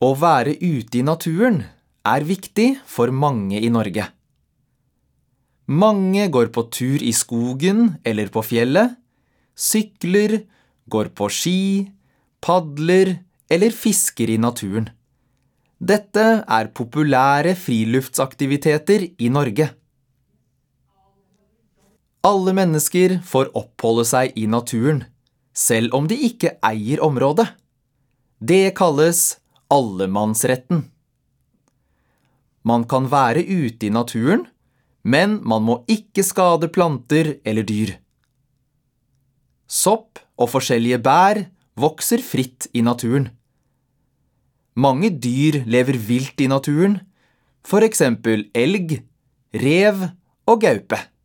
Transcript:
Å være ute i naturen viktig for mange i Norge. Mange går på tur i skogen eller på fjellet, sykler, går på ski, padler eller fisker i naturen. Dette populære friluftsaktiviteter i Norge. Alle mennesker får oppholde seg i naturen, selv om de ikke eier området. Det kalles allemannsretten. Man kan være ute i naturen, men man må ikke skade planter eller dyr. Sopp og forskjellige bær vokser fritt i naturen. Mange dyr lever vilt i naturen, for eksempel elg, rev og gaupe.